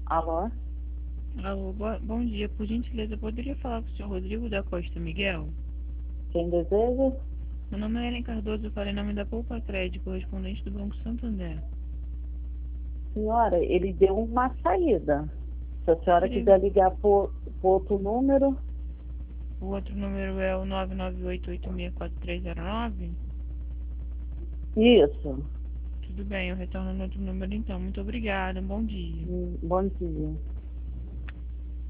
Alô? Alô, bom dia. Por gentileza, eu poderia falar com o senhor Rodrigo da Costa Miguel? Quem deseja? Meu nome é Ellen Cardoso, eu falei em nome da Poupa Crédito, correspondente do Banco Santander. Senhora, ele deu uma saída. Se a senhora Seria... quiser ligar por outro número, O outro número é o 998864309? isso. Tudo bem, eu retorno no outro número então. Muito obrigada, um bom dia. Bom dia.